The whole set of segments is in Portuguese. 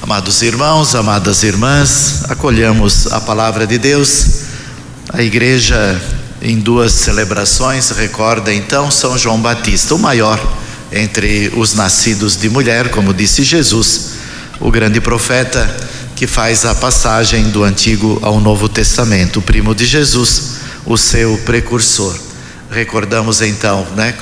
Amados irmãos, amadas irmãs, acolhamos a palavra de Deus. A igreja, em duas celebrações, recorda então São João Batista, o maior entre os nascidos de mulher, como disse Jesus, o grande profeta que faz a passagem do Antigo ao Novo Testamento, o primo de Jesus, o seu precursor. Recordamos então,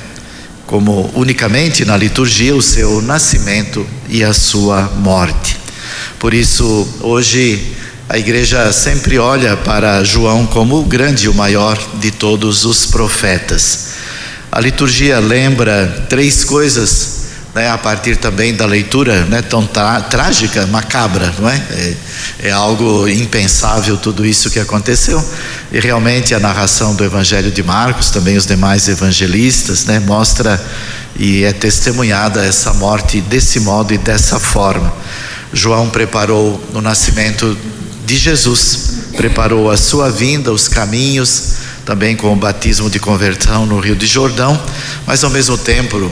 como unicamente na liturgia, o seu nascimento e a sua morte. Por isso, hoje a igreja sempre olha para João como o grande e o maior de todos os profetas. A liturgia lembra três coisas, a partir também da leitura, tão trágica, macabra, não é? É algo impensável tudo isso que aconteceu. E realmente a narração do Evangelho de Marcos, também os demais evangelistas, mostra e é testemunhada essa morte desse modo e dessa forma. João preparou o nascimento de Jesus, preparou a sua vinda, os caminhos, também com o batismo de conversão no Rio de Jordão, mas ao mesmo tempo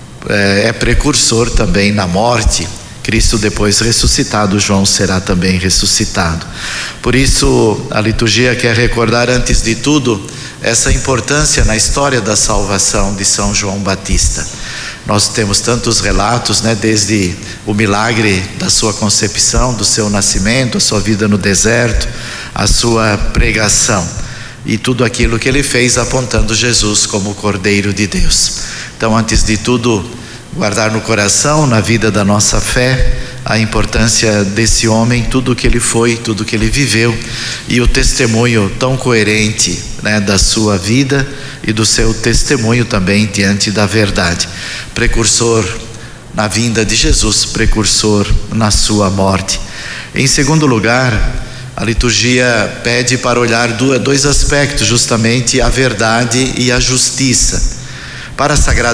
é precursor também na morte. Cristo depois ressuscitado, João será também ressuscitado. Por isso a liturgia quer recordar antes de tudo essa importância na história da salvação de São João Batista. Nós temos tantos relatos, desde o milagre da sua concepção, do seu nascimento, a sua vida no deserto, a sua pregação e tudo aquilo que ele fez apontando Jesus como o Cordeiro de Deus. Então, antes de tudo, guardar no coração, na vida da nossa fé, a importância desse homem, tudo que ele foi, tudo que ele viveu e o testemunho tão coerente, da sua vida e do seu testemunho também diante da verdade. Precursor na vinda de Jesus, precursor na sua morte. Em segundo lugar, a liturgia pede para olhar dois aspectos, justamente a verdade e a justiça. Para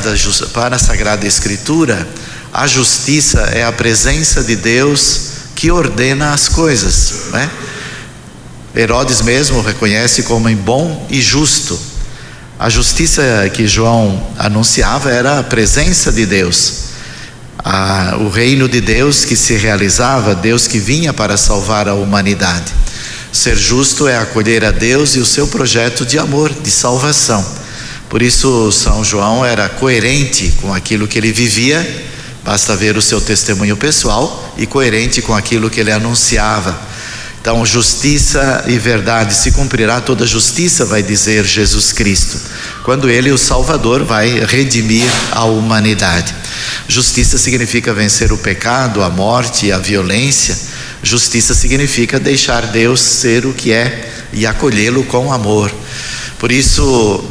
a Sagrada Escritura, a justiça é a presença de Deus que ordena as coisas, Herodes mesmo reconhece como bom e justo. A justiça que João anunciava era a presença de Deus, o reino de Deus que se realizava, Deus que vinha para salvar a humanidade. Ser justo é acolher a Deus e o seu projeto de amor, de salvação. Por isso São João era coerente com aquilo que ele vivia, basta ver o seu testemunho pessoal, e coerente com aquilo que ele anunciava. Então, justiça e verdade se cumprirá, toda justiça, vai dizer Jesus Cristo, quando ele, o Salvador, vai redimir a humanidade. Justiça significa vencer o pecado, a morte e a violência. Justiça significa deixar Deus ser o que é e acolhê-lo com amor. Por isso,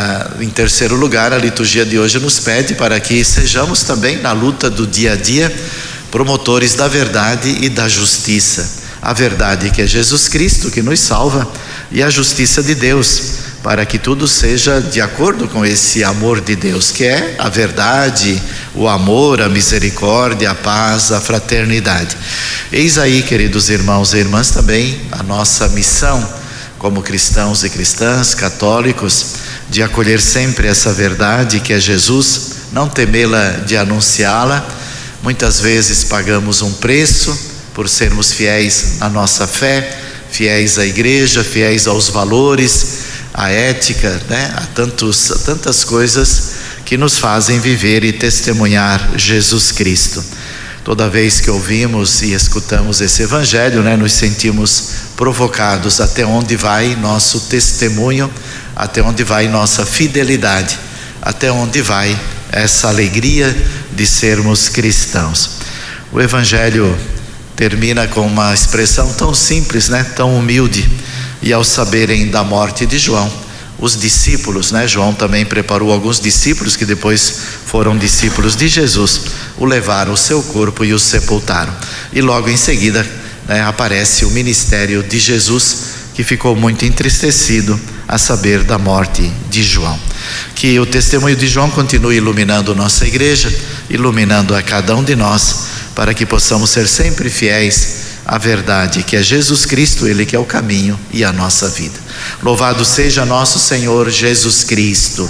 em terceiro lugar, a liturgia de hoje nos pede para que sejamos também, na luta do dia a dia, promotores da verdade e da justiça. A verdade que é Jesus Cristo, que nos salva, e a justiça de Deus, para que tudo seja de acordo com esse amor de Deus, que é a verdade, o amor, a misericórdia, a paz, a fraternidade. Eis aí, queridos irmãos e irmãs, também a nossa missão como cristãos e cristãs, católicos, de acolher sempre essa verdade que é Jesus, não temê-la de anunciá-la. Muitas vezes pagamos um preço por sermos fiéis à nossa fé, fiéis à igreja, fiéis aos valores, à ética, a tantas coisas que nos fazem viver e testemunhar Jesus Cristo. Toda vez que ouvimos e escutamos esse Evangelho, nos sentimos provocados. Até onde vai nosso testemunho? Até onde vai nossa fidelidade? Até onde vai essa alegria de sermos cristãos? O Evangelho termina com uma expressão tão simples, tão humilde. E ao saberem da morte de João, os discípulos, João também preparou alguns discípulos que depois foram discípulos de Jesus, o levaram o seu corpo e o sepultaram. E logo em seguida, aparece o ministério de Jesus, que ficou muito entristecido a saber da morte de João. Que o testemunho de João continue iluminando nossa igreja, iluminando a cada um de nós, para que possamos ser sempre fiéis à verdade, que é Jesus Cristo, Ele que é o caminho e a nossa vida. Louvado seja nosso Senhor Jesus Cristo.